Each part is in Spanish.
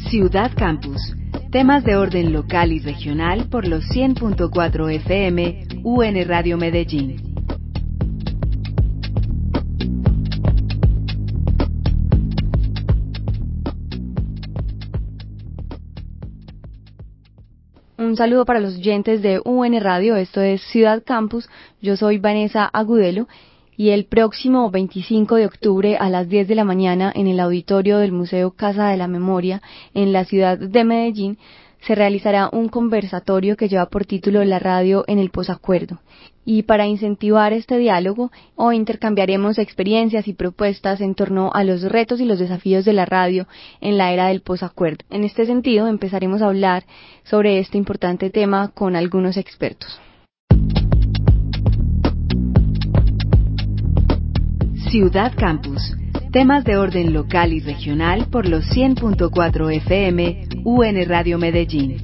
Ciudad Campus. Temas de orden local y regional por los 100.4 FM UN Radio Medellín. Un saludo para los oyentes de UN Radio, esto es Ciudad Campus, yo soy Vanessa Agudelo y el próximo 25 de octubre a las 10 de la mañana en el auditorio del Museo Casa de la Memoria en la ciudad de Medellín se realizará un conversatorio que lleva por título La radio en el posacuerdo. Y para incentivar este diálogo, hoy intercambiaremos experiencias y propuestas en torno a los retos y los desafíos de la radio en la era del posacuerdo. En este sentido, empezaremos a hablar sobre este importante tema con algunos expertos. Ciudad Campus. Temas de orden local y regional por los 100.4 FM UN Radio Medellín.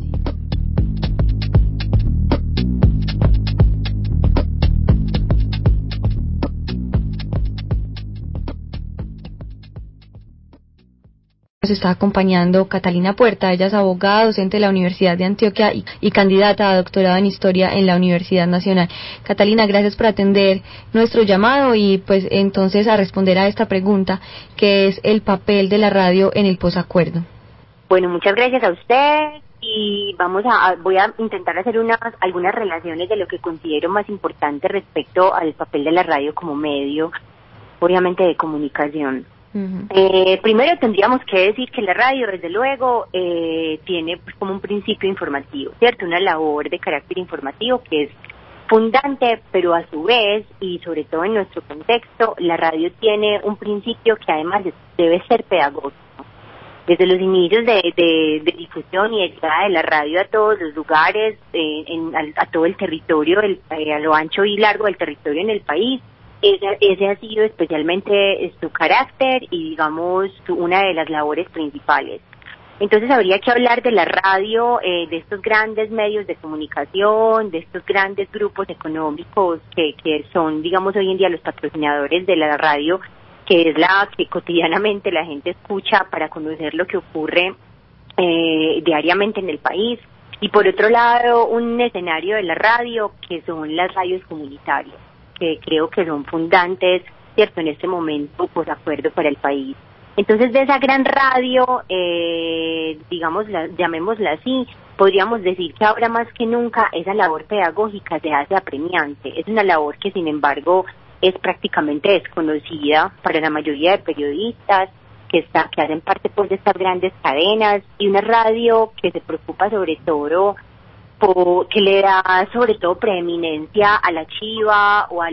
Nos está acompañando Catalina Puerta, ella es abogada, docente de la Universidad de Antioquia y candidata a doctorado en Historia en la Universidad Nacional. Catalina, gracias por atender nuestro llamado y pues entonces a responder a esta pregunta, que es el papel de la radio en el posacuerdo. Bueno, muchas gracias a usted y voy a intentar hacer algunas relaciones de lo que considero más importante respecto al papel de la radio como medio, obviamente de comunicación. Primero tendríamos que decir que la radio, desde luego, tiene pues, como un principio informativo, ¿cierto? Una labor de carácter informativo que es fundante, pero a su vez, y sobre todo en nuestro contexto, la radio tiene un principio que además debe ser pedagógico. Desde los inicios de difusión y de llegada de la radio a todos los lugares, a todo el territorio, a lo ancho y largo del territorio en el país, ese ha sido especialmente su carácter y, digamos, una de las labores principales. Entonces habría que hablar de la radio, de estos grandes medios de comunicación, de estos grandes grupos económicos que son, digamos, hoy en día los patrocinadores de la radio, que es la que cotidianamente la gente escucha para conocer lo que ocurre diariamente en el país. Y por otro lado, un escenario de la radio que son las radios comunitarias, que creo que son fundantes, ¿cierto?, en este momento, por acuerdo para el país. Entonces, de esa gran radio, llamémosla así, podríamos decir que ahora más que nunca esa labor pedagógica se hace apremiante. Es una labor que, sin embargo, es prácticamente desconocida para la mayoría de periodistas que hacen parte pues de estas grandes cadenas, y una radio que se preocupa sobre todo que le da sobre todo preeminencia a la chiva o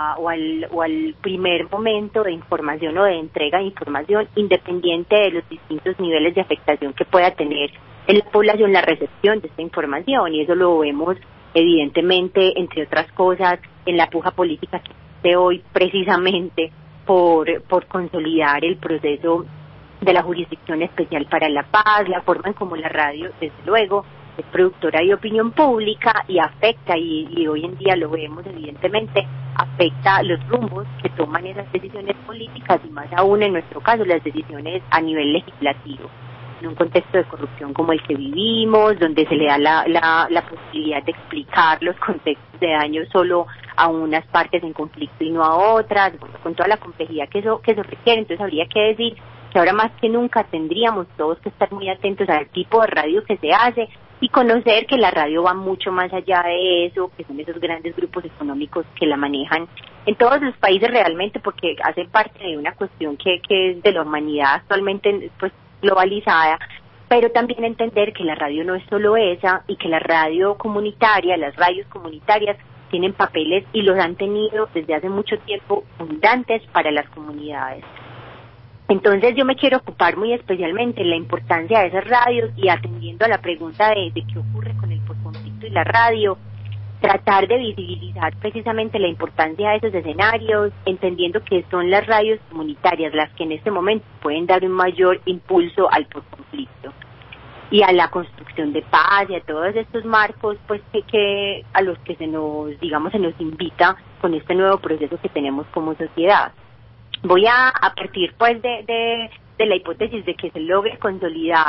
al primer momento de información o de entrega de información, independiente de los distintos niveles de afectación que pueda tener en la población la recepción de esta información. Y eso lo vemos evidentemente, entre otras cosas, en la puja política que existe hoy precisamente por consolidar el proceso de la Jurisdicción Especial para la Paz, la forma en cómo la radio, desde luego, es productora de opinión pública y afecta, y hoy en día lo vemos evidentemente, afecta los rumbos que toman esas decisiones políticas y más aún en nuestro caso las decisiones a nivel legislativo. En un contexto de corrupción como el que vivimos, donde se le da la posibilidad de explicar los contextos de daño solo a unas partes en conflicto y no a otras, bueno, con toda la complejidad que eso requiere. Entonces habría que decir que ahora más que nunca tendríamos todos que estar muy atentos al tipo de radio que se hace y conocer que la radio va mucho más allá de eso, que son esos grandes grupos económicos que la manejan en todos los países realmente, porque hace parte de una cuestión que es de la humanidad actualmente pues globalizada, pero también entender que la radio no es solo esa y que la radio comunitaria, las radios comunitarias tienen papeles y los han tenido desde hace mucho tiempo fundantes para las comunidades. Entonces yo me quiero ocupar muy especialmente en la importancia de esas radios y atendiendo a la pregunta de qué ocurre con el posconflicto y la radio, tratar de visibilizar precisamente la importancia de esos escenarios, entendiendo que son las radios comunitarias las que en este momento pueden dar un mayor impulso al posconflicto y a la construcción de paz y a todos estos marcos pues que a los que se nos invita con este nuevo proceso que tenemos como sociedad. Voy a partir pues de la hipótesis de que se logre consolidar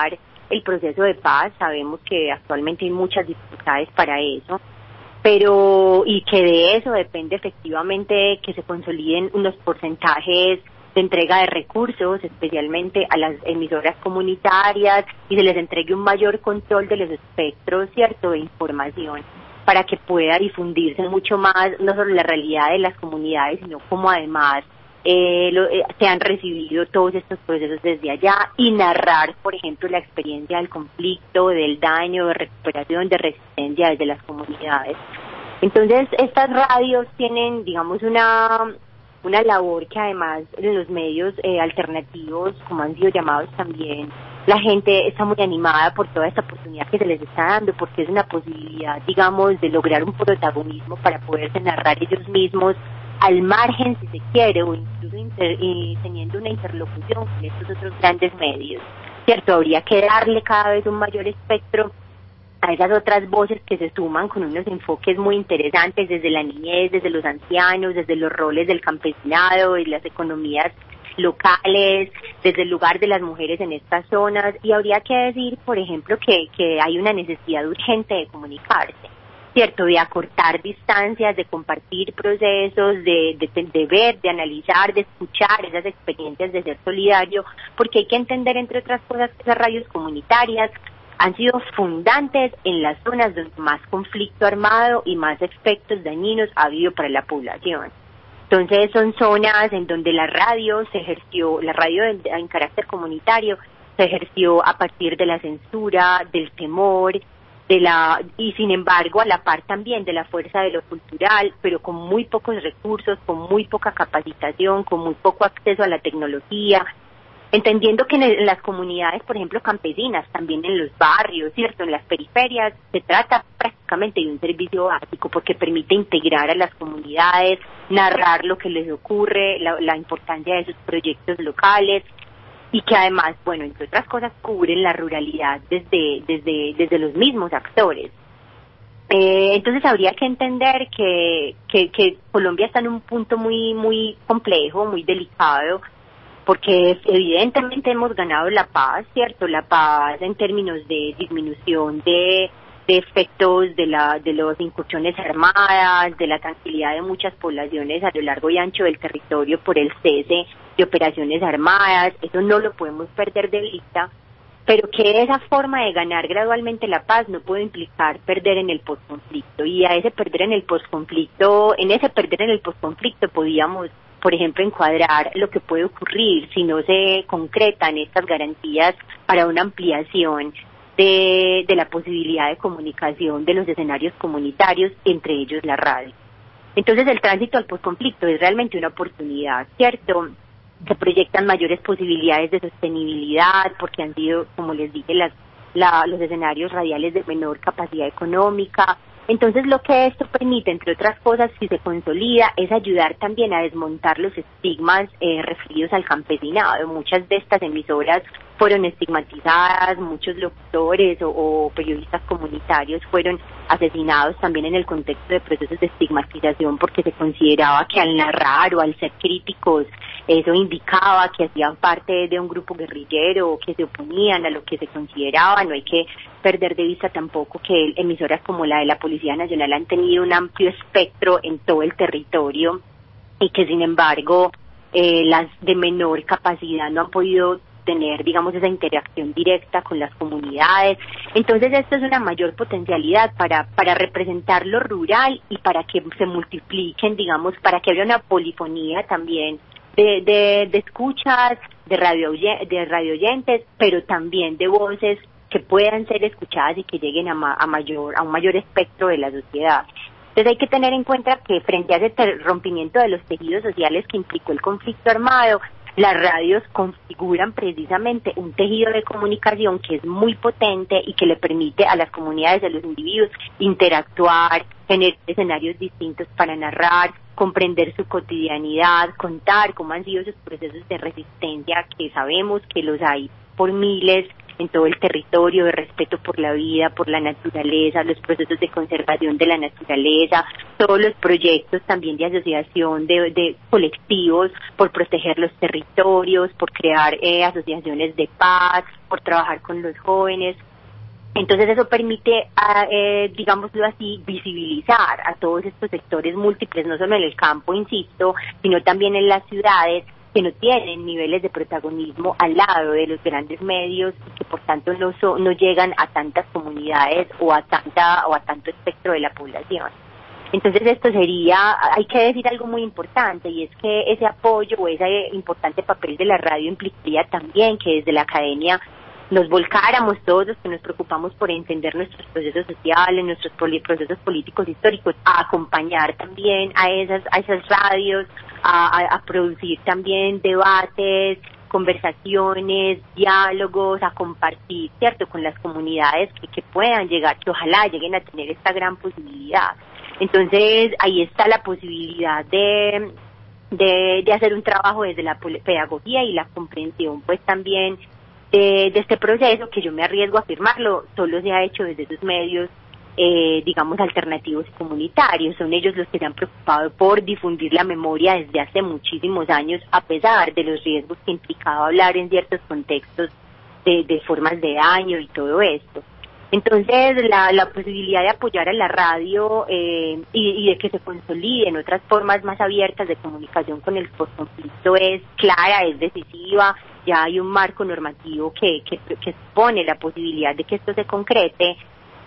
el proceso de paz. Sabemos que actualmente hay muchas dificultades para eso, pero y que de eso depende efectivamente que se consoliden unos porcentajes de entrega de recursos, especialmente a las emisoras comunitarias, y se les entregue un mayor control de los espectros, ¿cierto?, de información, para que pueda difundirse mucho más, no solo la realidad de las comunidades, sino como además se han recibido todos estos procesos desde allá, y narrar, por ejemplo, la experiencia del conflicto, del daño, de recuperación, de resistencia desde las comunidades. Entonces, estas radios tienen, digamos, una labor que además en los medios alternativos, como han sido llamados también, la gente está muy animada por toda esta oportunidad que se les está dando, porque es una posibilidad, digamos, de lograr un protagonismo para poderse narrar ellos mismos al margen, si se quiere, o incluso teniendo una interlocución con estos otros grandes medios, ¿cierto? Habría que darle cada vez un mayor espectro a esas otras voces que se suman con unos enfoques muy interesantes desde la niñez, desde los ancianos, desde los roles del campesinado y las economías locales, desde el lugar de las mujeres en estas zonas. Y habría que decir, por ejemplo, que hay una necesidad urgente de comunicarse, ¿cierto?, de acortar distancias, de compartir procesos, de ver, de analizar, de escuchar esas experiencias, de ser solidario, porque hay que entender, entre otras cosas, que esas radios comunitarias han sido fundantes en las zonas donde más conflicto armado y más efectos dañinos ha habido para la población. Entonces son zonas en donde la radio en carácter comunitario se ejerció a partir de la censura, del temor, y sin embargo a la par también de la fuerza de lo cultural, pero con muy pocos recursos, con muy poca capacitación, con muy poco acceso a la tecnología, entendiendo que en las comunidades, por ejemplo, campesinas, también en los barrios, ¿cierto?, en las periferias, se trata prácticamente de un servicio básico porque permite integrar a las comunidades, narrar lo que les ocurre, la importancia de esos proyectos locales, y que además, bueno, entre otras cosas, cubren la ruralidad desde los mismos actores. Entonces habría que entender que Colombia está en un punto muy, muy complejo, muy delicado, porque evidentemente hemos ganado la paz, ¿cierto? La paz en términos de disminución de efectos de las incursiones armadas, de la tranquilidad de muchas poblaciones a lo largo y ancho del territorio por el cese de operaciones armadas. Eso no lo podemos perder de vista, pero que esa forma de ganar gradualmente la paz no puede implicar perder en el posconflicto, y a ese perder en el posconflicto podíamos, por ejemplo, encuadrar lo que puede ocurrir si no se concretan estas garantías para una ampliación de la posibilidad de comunicación de los escenarios comunitarios, entre ellos la radio. Entonces el tránsito al posconflicto es realmente una oportunidad, ¿cierto? Se proyectan mayores posibilidades de sostenibilidad porque han sido, como les dije, los escenarios radiales de menor capacidad económica. Entonces lo que esto permite, entre otras cosas, si se consolida, es ayudar también a desmontar los estigmas referidos al campesinado. Muchas de estas emisoras fueron estigmatizadas, muchos locutores o periodistas comunitarios fueron asesinados también en el contexto de procesos de estigmatización, porque se consideraba que al narrar o al ser críticos eso indicaba que hacían parte de un grupo guerrillero o que se oponían a lo que se consideraba. No hay que perder de vista tampoco que emisoras como la de la Policía Nacional han tenido un amplio espectro en todo el territorio y que sin embargo las de menor capacidad no han podido tener, digamos, esa interacción directa con las comunidades. Entonces esto es una mayor potencialidad para representar lo rural y para que se multipliquen, digamos, para que haya una polifonía también de escuchas, de radio oyentes, pero también de voces que puedan ser escuchadas y que lleguen a un mayor espectro de la sociedad. Entonces hay que tener en cuenta que frente a ese rompimiento de los tejidos sociales que implicó el conflicto armado, las radios configuran precisamente un tejido de comunicación que es muy potente y que le permite a las comunidades, a los individuos, interactuar, tener escenarios distintos para narrar, comprender su cotidianidad, contar cómo han sido esos procesos de resistencia, que sabemos que los hay por miles en todo el territorio, de respeto por la vida, por la naturaleza, los procesos de conservación de la naturaleza, todos los proyectos también de asociación de colectivos por proteger los territorios, por crear asociaciones de paz, por trabajar con los jóvenes. Entonces eso permite, digámoslo así, visibilizar a todos estos sectores múltiples, no solo en el campo, insisto, sino también en las ciudades, que no tienen niveles de protagonismo al lado de los grandes medios y que por tanto no llegan a tantas comunidades o a tanto espectro de la población. Entonces esto hay que decir algo muy importante, y es que ese apoyo o ese importante papel de la radio implicaría también que desde la academia nos volcáramos todos los que nos preocupamos por entender nuestros procesos sociales, nuestros procesos políticos históricos, a acompañar también a esas radios, a producir también debates, conversaciones, diálogos, a compartir, ¿cierto?, con las comunidades que puedan llegar, que ojalá lleguen a tener esta gran posibilidad. Entonces, ahí está la posibilidad de hacer un trabajo desde la pedagogía y la comprensión, pues también de este proceso, que yo me arriesgo a afirmarlo, solo se ha hecho desde esos medios, digamos, alternativos y comunitarios. Son ellos los que se han preocupado por difundir la memoria desde hace muchísimos años, a pesar de los riesgos que implicaba hablar en ciertos contextos de formas de daño y todo esto. Entonces, la posibilidad de apoyar a la radio y de que se consoliden otras formas más abiertas de comunicación con el postconflicto es clara, es decisiva. Ya hay un marco normativo que supone la posibilidad de que esto se concrete,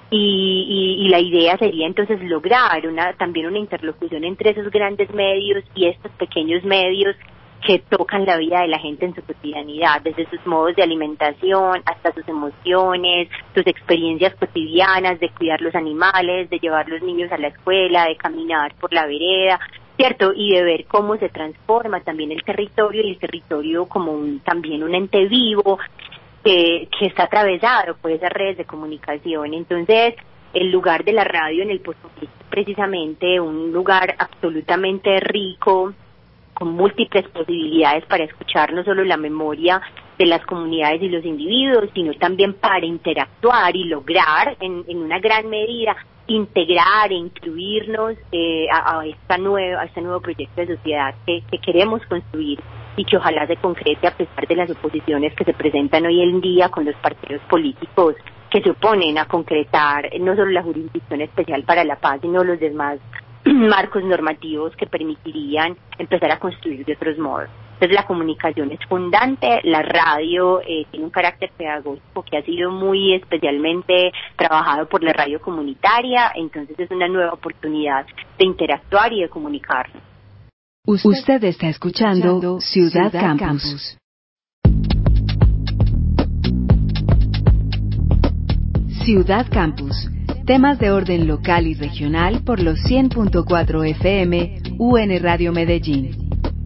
y la idea sería entonces lograr también una interlocución entre esos grandes medios y estos pequeños medios que tocan la vida de la gente en su cotidianidad, desde sus modos de alimentación hasta sus emociones, sus experiencias cotidianas de cuidar los animales, de llevar los niños a la escuela, de caminar por la vereda, ¿cierto? Y de ver cómo se transforma también el territorio, y el territorio como también un ente vivo que está atravesado por esas redes de comunicación. Entonces, el lugar de la radio en el postconflicto es precisamente un lugar absolutamente rico, con múltiples posibilidades para escuchar no solo la memoria de las comunidades y los individuos, sino también para interactuar y lograr en una gran medida integrar e incluirnos a este nuevo proyecto de sociedad que queremos construir y que ojalá se concrete a pesar de las oposiciones que se presentan hoy en día con los partidos políticos que se oponen a concretar no solo la Jurisdicción Especial para la Paz, sino los demás marcos normativos que permitirían empezar a construir de otros modos. Entonces la comunicación es fundante, la radio tiene un carácter pedagógico que ha sido muy especialmente trabajado por la radio comunitaria, entonces es una nueva oportunidad de interactuar y de comunicarnos. Usted está escuchando Ciudad Campus. Ciudad Campus. Temas de orden local y regional por los 100.4 FM UN Radio Medellín.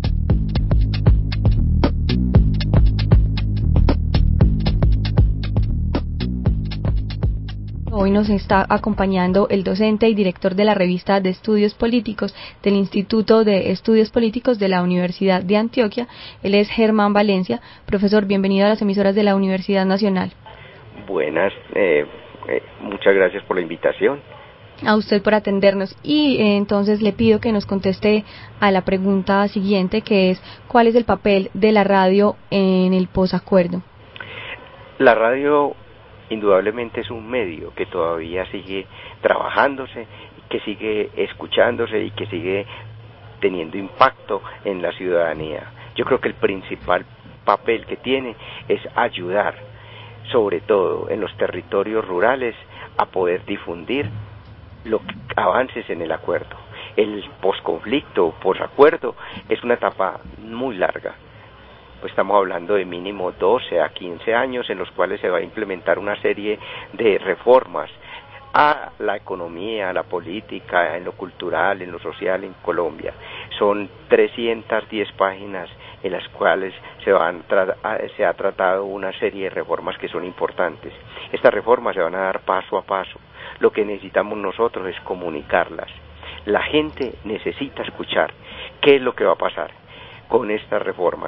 Hoy nos está acompañando el docente y director de la revista de Estudios Políticos del Instituto de Estudios Políticos de la Universidad de Antioquia. Él es Germán Valencia. Profesor, bienvenido a las emisoras de la Universidad Nacional. Buenas, muchas gracias por la invitación. A usted por atendernos. Y entonces le pido que nos conteste a la pregunta siguiente, que es: ¿cuál es el papel de la radio en el posacuerdo? La radio indudablemente es un medio que todavía sigue trabajándose, que sigue escuchándose y que sigue teniendo impacto en la ciudadanía. Yo creo que el principal papel que tiene es ayudar, sobre todo en los territorios rurales, a poder difundir los avances en el acuerdo. El posconflicto, posacuerdo, es una etapa muy larga. Pues estamos hablando de mínimo 12 a 15 años en los cuales se va a implementar una serie de reformas a la economía, a la política, en lo cultural, en lo social en Colombia. Son 310 páginas en las cuales se ha tratado una serie de reformas que son importantes. Estas reformas se van a dar paso a paso. Lo que necesitamos nosotros es comunicarlas. La gente necesita escuchar qué es lo que va a pasar con estas reformas.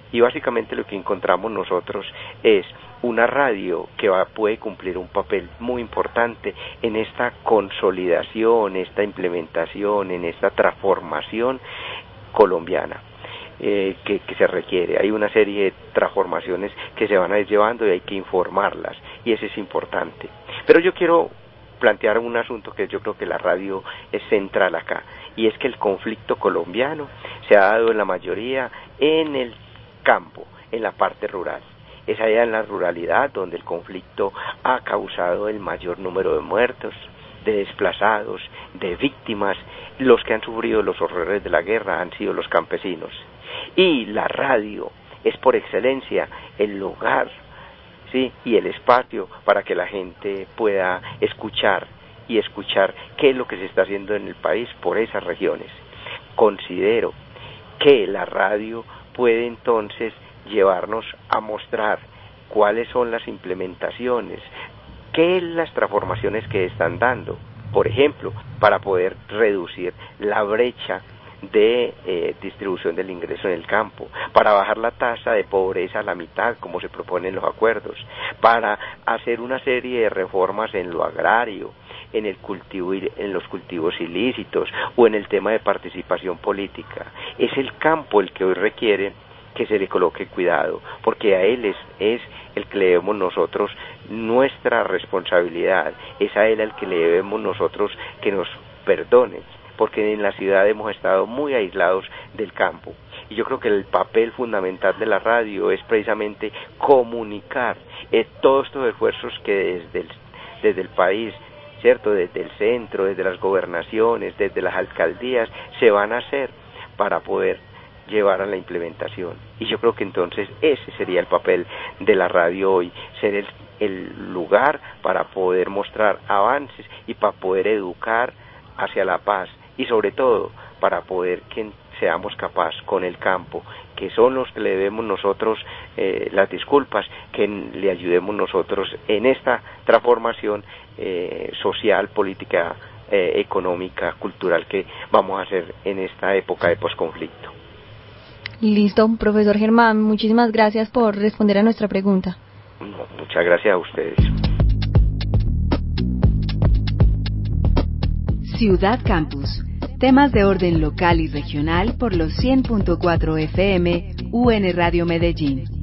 Y básicamente lo que encontramos nosotros es una radio que puede cumplir un papel muy importante en esta consolidación, esta implementación, en esta transformación colombiana que se requiere. Hay una serie de transformaciones que se van a ir llevando y hay que informarlas, y eso es importante. Pero yo quiero plantear un asunto que yo creo que la radio es central acá, y es que el conflicto colombiano se ha dado en la mayoría en el campo, en la parte rural. Es allá en la ruralidad donde el conflicto ha causado el mayor número de muertos, de desplazados, de víctimas. Los que han sufrido los horrores de la guerra han sido los campesinos. Y la radio es por excelencia el lugar, ¿sí?, y el espacio para que la gente pueda escuchar qué es lo que se está haciendo en el país por esas regiones. Considero que la radio puede entonces llevarnos a mostrar cuáles son las implementaciones, qué son las transformaciones que están dando, por ejemplo, para poder reducir la brecha de distribución del ingreso en el campo, para bajar la tasa de pobreza a la mitad, como se propone en los acuerdos, para hacer una serie de reformas en lo agrario, en los cultivos ilícitos o en el tema de participación política. Es el campo el que hoy requiere que se le coloque cuidado, porque a él es el que le debemos nosotros nuestra responsabilidad, es a él al que le debemos nosotros que nos perdone, porque en la ciudad hemos estado muy aislados del campo. Y yo creo que el papel fundamental de la radio es precisamente comunicar todos estos esfuerzos que desde el país, ¿cierto?, desde el centro, desde las gobernaciones, desde las alcaldías, se van a hacer para poder llevar a la implementación. Y yo creo que entonces ese sería el papel de la radio hoy, ser el lugar para poder mostrar avances y para poder educar hacia la paz, y sobre todo para poder que seamos capaces con el campo, que son los que le debemos nosotros las disculpas, que le ayudemos nosotros en esta transformación social, política, económica, cultural que vamos a hacer en esta época de posconflicto. Listo, profesor Germán, muchísimas gracias por responder a nuestra pregunta. No, muchas gracias a ustedes. Ciudad Campus. Temas de orden local y regional por los 100.4 FM UN Radio Medellín.